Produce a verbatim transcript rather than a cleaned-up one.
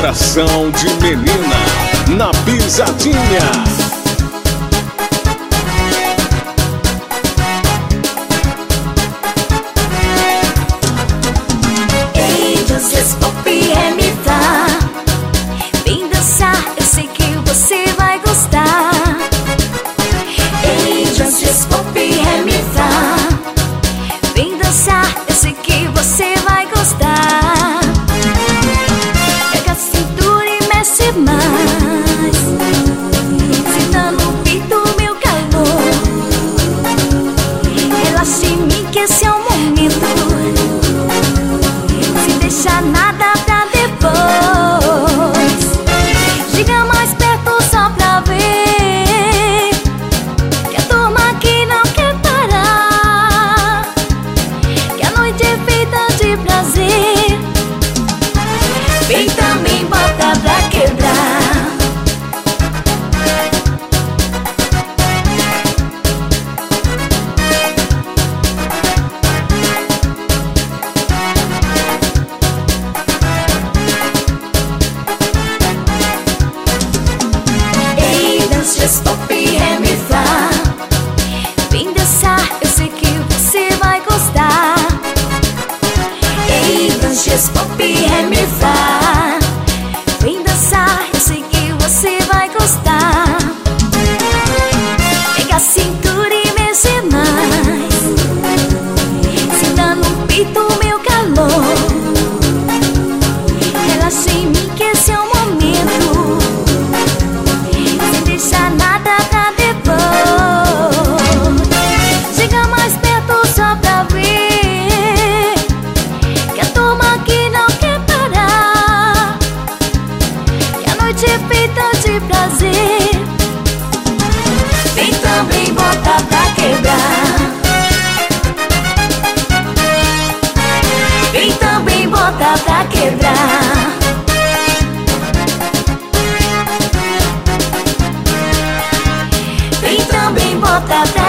coração de menina na pisadinha. Angels Pop M tá. Vem dançar, eu sei que você vai gostar. Angels Pop M tá. Vem dançar, eu sei que você vai gostar. Pega a cintura e mexe mais, sentando no peito meu calor. Relaxa em mim que esse é o momento. Deixa nada pra depois. Chega mais perto só pra ver que a turma aqui não quer parar, que a noite é feita de prazer. Vem também, bota pra quebrar. Pop M tá. Vem dançar, eu sei que você vai gostar. Ei, Danches Pop M tá. Vem dançar, eu sei que você vai gostar. Pega a cintura e mexe mais, senta no peito meu calor. Relaxa em mim que esse é o momento. Deixa nada pra depois. Chega mais perto só pra ver que a turma aqui não quer parar, que a noite é feita de prazer. Vem também, bota pra quebrar. Vem também, bota pra quebrar. Vem também, bota pra